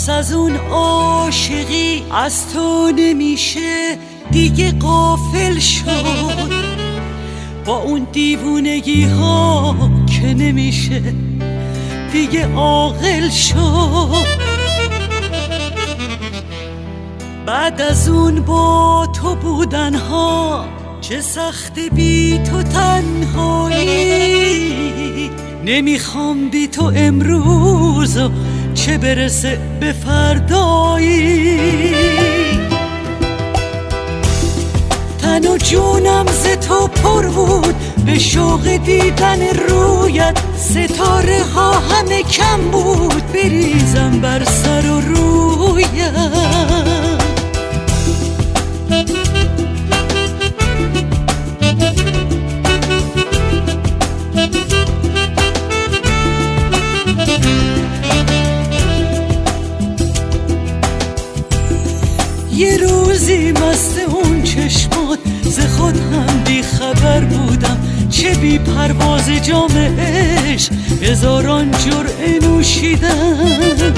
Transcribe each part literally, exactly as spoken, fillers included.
پس از اون عاشقی از تو نمیشه دیگه غافل شد، با اون دیوونگی ها که نمیشه دیگه عاقل شد. بعد از اون با تو بودن ها چه سخت بی تو تنهایی، نمیخوام بی تو امروز و چه برسه به فردایی. تن و جونم ز تو پر بود به شوق دیدن رویت، ستاره ها همه کم بود بریزم بر سر و رویت. یه روزی مست اون چشمات ز خود هم بی خبر بودم، چه بی پرواز جام عشق هزاران جرعه نوشیدم.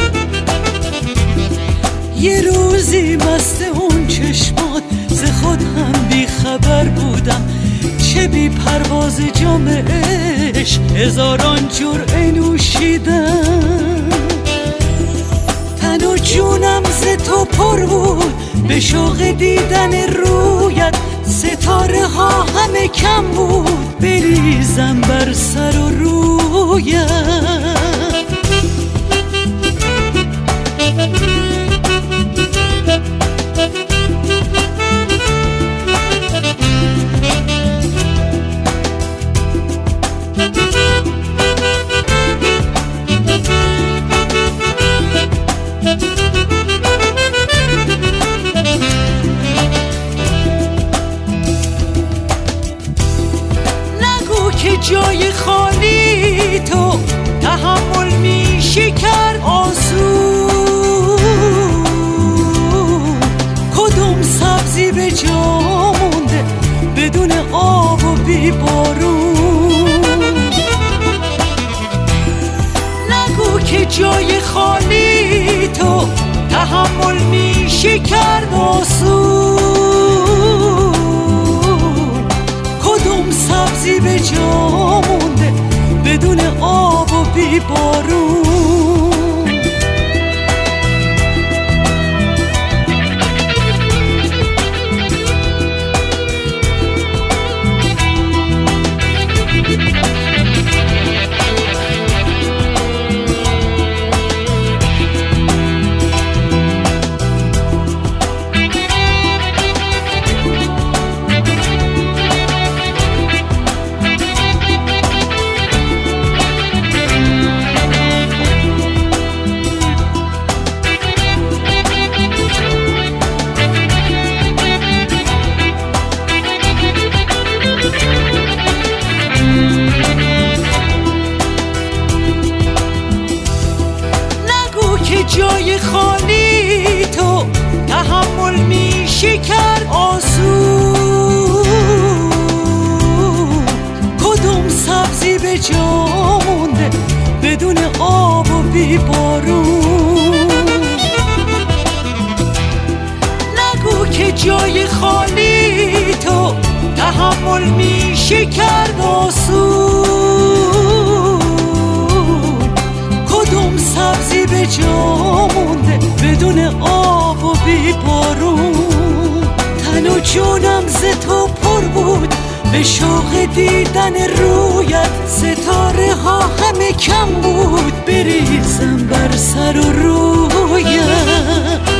یه روزی مست اون چشمات ز خود هم بی خبر بودم، چه بی پرواز جام عشق هزاران جرعه نوشیدم. تن و جونم ز تو پر بود به شوق دیدن رویت، ستاره ها همه کم بود بریزم بر سر و رویت. که جای خالی تو تحمل میشه کرد آسون، کدوم سبزی به جا مونده بدون آب و بی بارون. نگو که جای خالی تو تحمل میشه کرد آسون، کدوم سبزی به جا مونده بدون آب و بی بارون. جای خالی تو تحمل میشه کرد آسون، کدوم سبزی به جا مونده بدون آب و بی بارون. نگو که جای خالی تو تحمل میشه کرد آسون، کدوم سبزی به جا مونده بدون آب و بی بارون. تن و جونم ز تو پر بود به شوق دیدن رویت، ستاره ها همه کم بود بریزم بر سر و رویت.